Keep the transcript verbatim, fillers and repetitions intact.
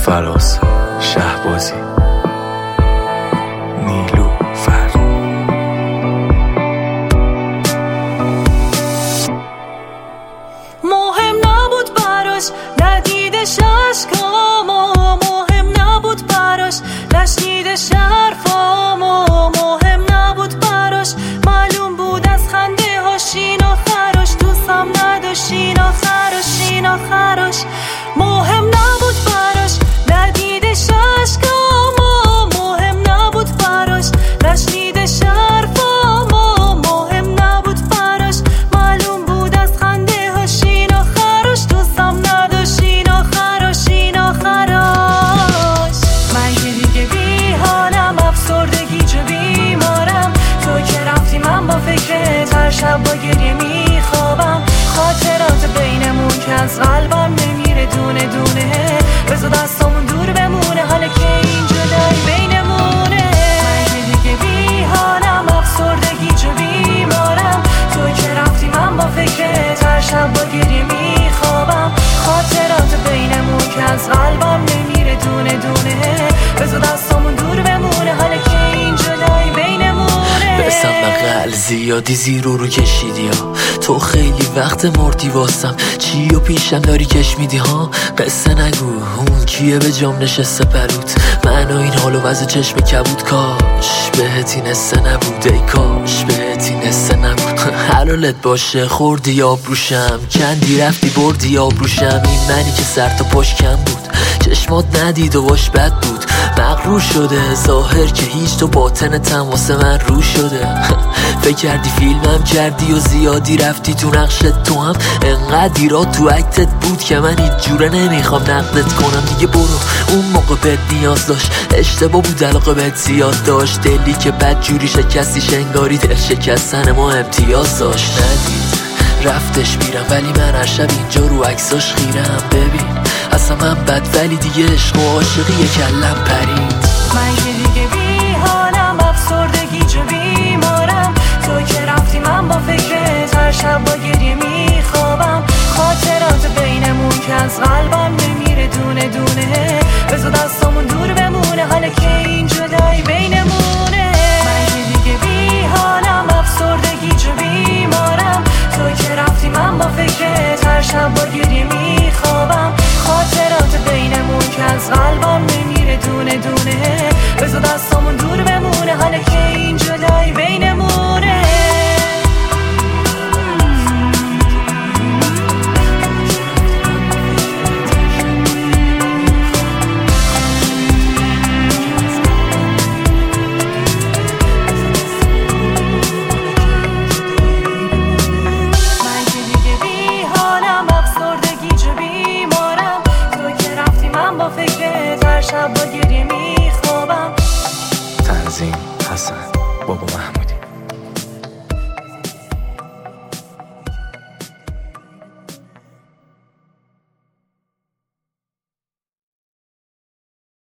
فراز شهبازی نیلوفر. مهم نبود براش ندیدش عشقامو، مهم نبود براش نشنیدش حرفامو، مهم نبود براش معلوم بود از خنده هاشین آخراش، دوستم نداشتین آخراشین آخراش. مهم نبود براش ندیدش عشقامو، مهم نبود براش نشنیدش حرفامو، مهم نبود براش معلوم بود از خنده هاشین آخراش، دوستم نداشتین آخراشین آخراش. من که دیگه بیحالم، افسردگی چه بیمارم، تو که رفتی من با فکرت هر شب با گریه میخوابم. خاطرات بینمون که از قلبم نمیره دونه دونه، بذار دستامون دور بمونه حالا که این جدایی بینمونه. من که دیگه بیحالم، افسردگی چه بیمارم، تو که رفتی من با فکرت هر شب با گریه میخوابم. خاطرات بینمون که از قلبم نمیره دونه دونه، بذار دستامون دور بمونه حالا که این جدایی بینمونه. بسم بغل زیادی زیرو رو کشیدی ها، تو خیلی وقت مردی واسم، چی و پیشم داری کش میدی ها. قصه نگو اون کیه به جام نشسته پروت، من و این حال و وضع چشم کبود. کاش بهت این حسه نبود، ای کاش بهت این حسه نبود. حلالت باشه خوردی آب روشم، کندی رفتی بردی آب روشم. این منی که سر تا پاش کم بود، چشمات ندید و باش بد بود. مغرور شده ظاهر که هیچ، تو باطنتم واسه من رو شده. فکر کردی فیلمم کردی و زیادی رفتی تو نقشت، تو هم انقدر ایراد تو اکتت بود که من هیچ جوره نمیخوام نقدت کنم. دیگه برو، اون موقع بهت نیاز داشت، اشتباه بود علاقه بهت زیاد داشت. دلی که بد جوری شکستی شنگاری دل شکستن ما امتیاز داشت. ندید رفتش میرم ولی من هر شب اینجا رو عکساش خیرم. ببین اصلا من بد ولی دیگه عشق و عاشقی کلم پرید. من